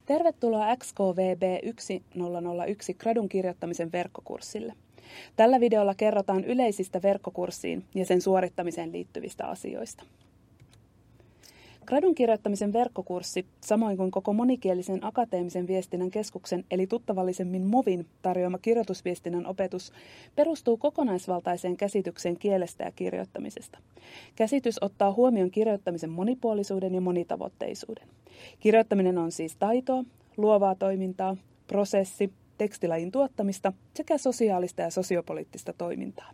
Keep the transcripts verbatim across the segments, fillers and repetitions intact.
Tervetuloa X K V B yksi nolla nolla yksi gradun kirjoittamisen verkkokurssille. Tällä videolla kerrotaan yleisistä verkkokurssiin ja sen suorittamiseen liittyvistä asioista. Gradun kirjoittamisen verkkokurssi, samoin kuin koko monikielisen akateemisen viestinnän keskuksen eli tuttavallisemmin MOVin tarjoama kirjoitusviestinnän opetus, perustuu kokonaisvaltaiseen käsitykseen kielestä ja kirjoittamisesta. Käsitys ottaa huomioon kirjoittamisen monipuolisuuden ja monitavoitteisuuden. Kirjoittaminen on siis taitoa, luovaa toimintaa, prosessi, tekstilajin tuottamista sekä sosiaalista ja sosiopoliittista toimintaa.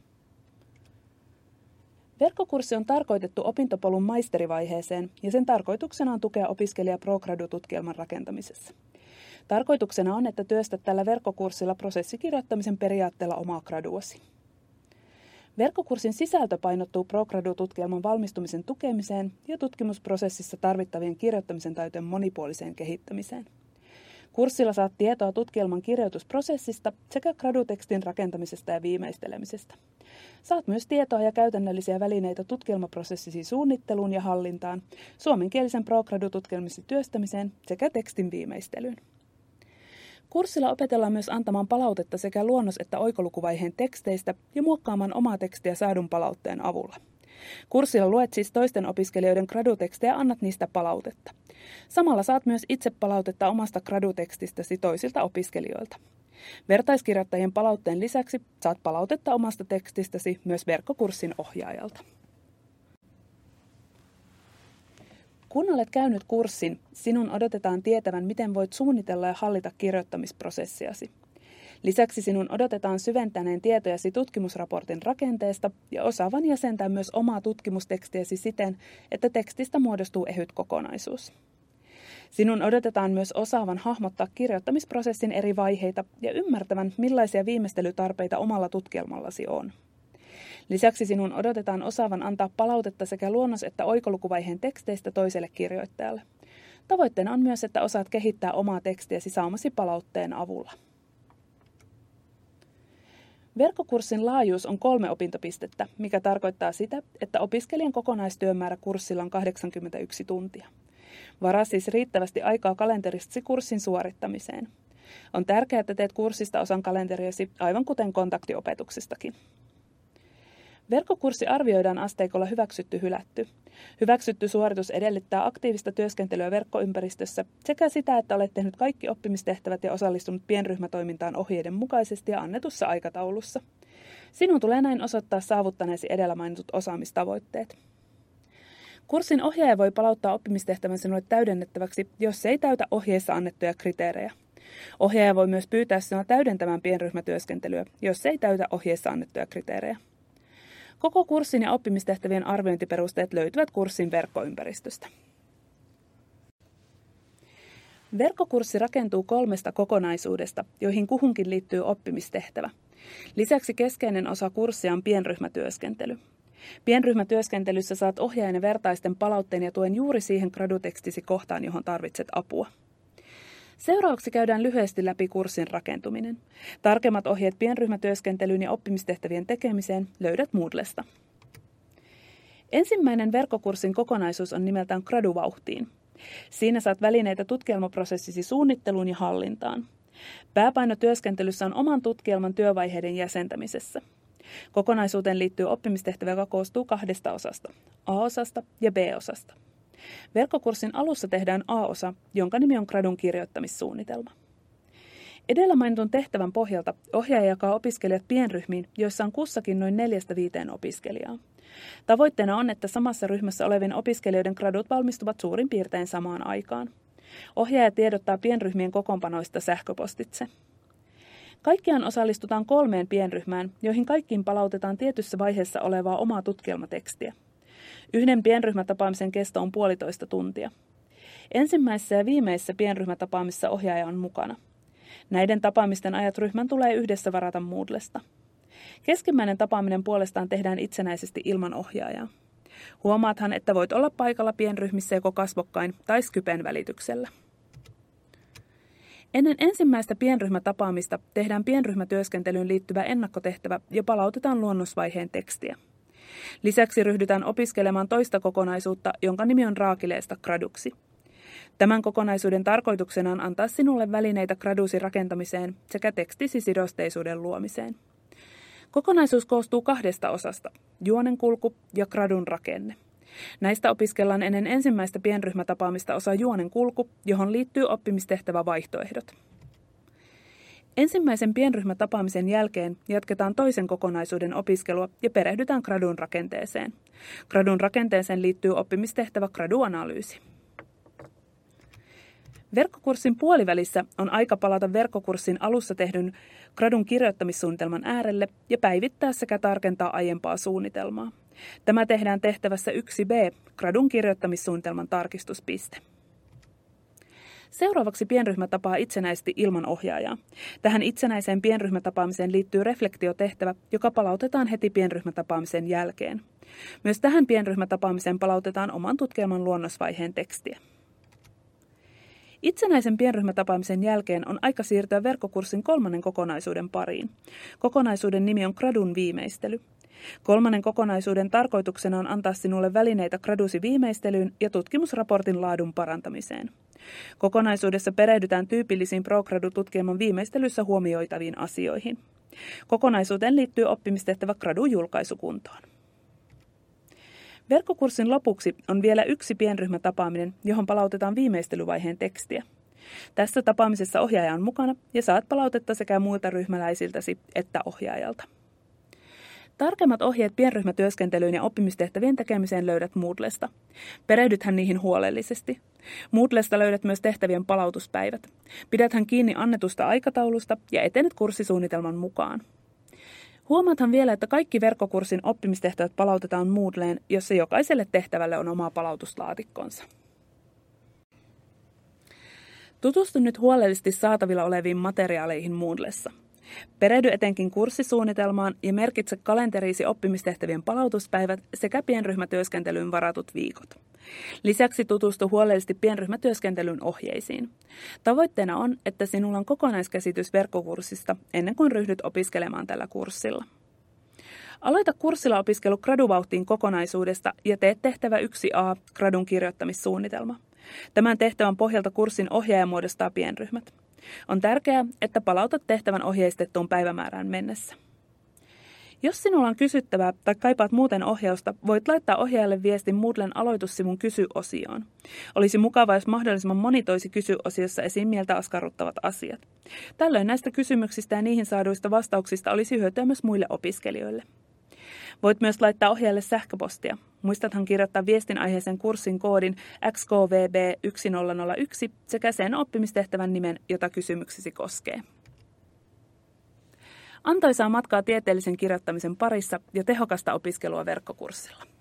Verkkokurssi on tarkoitettu opintopolun maisterivaiheeseen ja sen tarkoituksena on tukea opiskelijaa pro-gradu-tutkielman rakentamisessa. Tarkoituksena on, että työstät tällä verkkokurssilla prosessikirjoittamisen periaatteella omaa graduasi. Verkkokurssin sisältö painottuu pro-gradu-tutkielman valmistumisen tukemiseen ja tutkimusprosessissa tarvittavien kirjoittamisen taitojen monipuoliseen kehittämiseen. Kurssilla saat tietoa tutkielman kirjoitusprosessista sekä gradutekstin rakentamisesta ja viimeistelemisestä. Saat myös tietoa ja käytännöllisiä välineitä tutkielmaprosessisi suunnitteluun ja hallintaan, suomenkielisen pro-gradu-tutkielmasi työstämiseen sekä tekstin viimeistelyyn. Kurssilla opetellaan myös antamaan palautetta sekä luonnos- että oikolukuvaiheen teksteistä ja muokkaamaan omaa tekstiä saadun palautteen avulla. Kurssilla luet siis toisten opiskelijoiden gradutekstejä ja annat niistä palautetta. Samalla saat myös itse palautetta omasta gradutekstistäsi toisilta opiskelijoilta. Vertaiskirjoittajien palautteen lisäksi saat palautetta omasta tekstistäsi myös verkkokurssin ohjaajalta. Kun olet käynyt kurssin, sinun odotetaan tietävän, miten voit suunnitella ja hallita kirjoittamisprosessiasi. Lisäksi sinun odotetaan syventäneen tietojasi tutkimusraportin rakenteesta ja osaavan jäsentää myös omaa tutkimustekstiäsi siten, että tekstistä muodostuu ehyt kokonaisuus. Sinun odotetaan myös osaavan hahmottaa kirjoittamisprosessin eri vaiheita ja ymmärtävän, millaisia viimeistelytarpeita omalla tutkielmallasi on. Lisäksi sinun odotetaan osaavan antaa palautetta sekä luonnos- että oikolukuvaiheen teksteistä toiselle kirjoittajalle. Tavoitteena on myös, että osaat kehittää omaa tekstiäsi saamasi palautteen avulla. Verkkokurssin laajuus on kolme opintopistettä, mikä tarkoittaa sitä, että opiskelijan kokonaistyömäärä kurssilla on kahdeksankymmentäyksi tuntia. Varaa siis riittävästi aikaa kalenteristasi kurssin suorittamiseen. On tärkeää, että teet kurssista osan kalenteriasi, aivan kuten kontaktiopetuksestakin. Verkkokurssi arvioidaan asteikolla hyväksytty-hylätty. Hyväksytty suoritus edellyttää aktiivista työskentelyä verkkoympäristössä sekä sitä, että olet tehnyt kaikki oppimistehtävät ja osallistunut pienryhmätoimintaan ohjeiden mukaisesti ja annetussa aikataulussa. Sinun tulee näin osoittaa saavuttaneesi edellä mainitut osaamistavoitteet. Kurssin ohjaaja voi palauttaa oppimistehtävän sinulle täydennettäväksi, jos se ei täytä ohjeissa annettuja kriteerejä. Ohjaaja voi myös pyytää sinua täydentämään pienryhmätyöskentelyä, jos se ei täytä ohjeissa annettuja kriteerejä. Koko kurssin ja oppimistehtävien arviointiperusteet löytyvät kurssin verkkoympäristöstä. Verkkokurssi rakentuu kolmesta kokonaisuudesta, joihin kuhunkin liittyy oppimistehtävä. Lisäksi keskeinen osa kurssia on pienryhmätyöskentely. Pienryhmätyöskentelyssä saat ohjaajan ja vertaisten palautteen ja tuen juuri siihen gradutekstisi kohtaan, johon tarvitset apua. Seuraavaksi käydään lyhyesti läpi kurssin rakentuminen. Tarkemmat ohjeet pienryhmätyöskentelyyn ja oppimistehtävien tekemiseen löydät Moodlesta. Ensimmäinen verkkokurssin kokonaisuus on nimeltään Graduvauhtiin. Siinä saat välineitä tutkielmaprosessisi suunnitteluun ja hallintaan. Pääpaino työskentelyssä on oman tutkielman työvaiheiden jäsentämisessä. Kokonaisuuteen liittyy oppimistehtävä, joka koostuu kahdesta osasta, A-osasta ja B-osasta. Verkkokurssin alussa tehdään A-osa, jonka nimi on gradun kirjoittamissuunnitelma. Edellä mainitun tehtävän pohjalta ohjaaja jakaa opiskelijat pienryhmiin, joissa on kussakin noin neljästä viiteen opiskelijaa. Tavoitteena on, että samassa ryhmässä olevien opiskelijoiden gradut valmistuvat suurin piirtein samaan aikaan. Ohjaaja tiedottaa pienryhmien kokoonpanoista sähköpostitse. Kaikkiaan osallistutaan kolmeen pienryhmään, joihin kaikkiin palautetaan tietyssä vaiheessa olevaa omaa tutkielmatekstiä. Yhden pienryhmätapaamisen kesto on puolitoista tuntia. Ensimmäisessä ja viimeisessä pienryhmätapaamisessa ohjaaja on mukana. Näiden tapaamisten ajat ryhmän tulee yhdessä varata Moodlesta. Keskimmäinen tapaaminen puolestaan tehdään itsenäisesti ilman ohjaajaa. Huomaathan, että voit olla paikalla pienryhmissä joko kasvokkain tai Skypen välityksellä. Ennen ensimmäistä pienryhmätapaamista tehdään pienryhmätyöskentelyyn liittyvä ennakkotehtävä ja palautetaan luonnosvaiheen tekstiä. Lisäksi ryhdytään opiskelemaan toista kokonaisuutta, jonka nimi on Raakileesta graduksi. Tämän kokonaisuuden tarkoituksena on antaa sinulle välineitä graduusi rakentamiseen sekä tekstisi sidosteisuuden luomiseen. Kokonaisuus koostuu kahdesta osasta, juonenkulku ja gradun rakenne. Näistä opiskellaan ennen ensimmäistä pienryhmätapaamista osa juonenkulku, johon liittyy oppimistehtävä vaihtoehdot. Ensimmäisen pienryhmätapaamisen jälkeen jatketaan toisen kokonaisuuden opiskelua ja perehdytään gradun rakenteeseen. Gradun rakenteeseen liittyy oppimistehtävä graduanalyysi. Verkkokurssin puolivälissä on aika palata verkkokurssin alussa tehdyn gradun kirjoittamissuunnitelman äärelle ja päivittää sekä tarkentaa aiempaa suunnitelmaa. Tämä tehdään tehtävässä yksi B, gradun kirjoittamissuunnitelman tarkistuspiste. Seuraavaksi pienryhmä tapaa itsenäisesti ilman ohjaajaa. Tähän itsenäiseen pienryhmätapaamiseen liittyy reflektiotehtävä, joka palautetaan heti pienryhmätapaamisen jälkeen. Myös tähän pienryhmätapaamiseen palautetaan oman tutkielman luonnosvaiheen tekstiä. Itsenäisen pienryhmätapaamisen jälkeen on aika siirtyä verkkokurssin kolmannen kokonaisuuden pariin. Kokonaisuuden nimi on gradun viimeistely. Kolmannen kokonaisuuden tarkoituksena on antaa sinulle välineitä gradusi viimeistelyyn ja tutkimusraportin laadun parantamiseen. Kokonaisuudessa perehdytään tyypillisiin ProGradu-tutkielman viimeistelyssä huomioitaviin asioihin. Kokonaisuuteen liittyy oppimistehtävä gradun julkaisukuntoon. Verkkokurssin lopuksi on vielä yksi pienryhmätapaaminen, johon palautetaan viimeistelyvaiheen tekstiä. Tässä tapaamisessa ohjaaja on mukana ja saat palautetta sekä muilta ryhmäläisiltäsi että ohjaajalta. Tarkemmat ohjeet pienryhmätyöskentelyyn ja oppimistehtävien tekemiseen löydät Moodlesta. Perehdythän niihin huolellisesti. Moodlesta löydät myös tehtävien palautuspäivät. Pidäthän kiinni annetusta aikataulusta ja etenet kurssisuunnitelman mukaan. Huomaathan vielä, että kaikki verkkokurssin oppimistehtävät palautetaan Moodleen, jossa jokaiselle tehtävälle on oma palautuslaatikkonsa. Tutustu nyt huolellisesti saatavilla oleviin materiaaleihin Moodlessa. Perehdy etenkin kurssisuunnitelmaan ja merkitse kalenteriisi oppimistehtävien palautuspäivät sekä pienryhmätyöskentelyyn varatut viikot. Lisäksi tutustu huolellisesti pienryhmätyöskentelyn ohjeisiin. Tavoitteena on, että sinulla on kokonaiskäsitys verkkokurssista ennen kuin ryhdyt opiskelemaan tällä kurssilla. Aloita kurssilla opiskelu graduvauhtiin kokonaisuudesta ja tee tehtävä yksi A, gradun kirjoittamissuunnitelma. Tämän tehtävän pohjalta kurssin ohjaaja muodostaa pienryhmät. On tärkeää, että palautat tehtävän ohjeistettuun päivämäärään mennessä. Jos sinulla on kysyttävää tai kaipaat muuten ohjausta, voit laittaa ohjaajalle viestin Moodlen aloitussivun kysy-osioon. Olisi mukavaa, jos mahdollisimman moni toisi kysy-osiossa esiin mieltä askarruttavat asiat. Tällöin näistä kysymyksistä ja niihin saaduista vastauksista olisi hyötyä myös muille opiskelijoille. Voit myös laittaa ohjaajalle sähköpostia. Muistathan kirjoittaa viestin aiheeseen kurssin koodin X K V B yksi nolla nolla yksi sekä sen oppimistehtävän nimen, jota kysymyksesi koskee. Antoisaa matkaa tieteellisen kirjoittamisen parissa ja tehokasta opiskelua verkkokurssilla.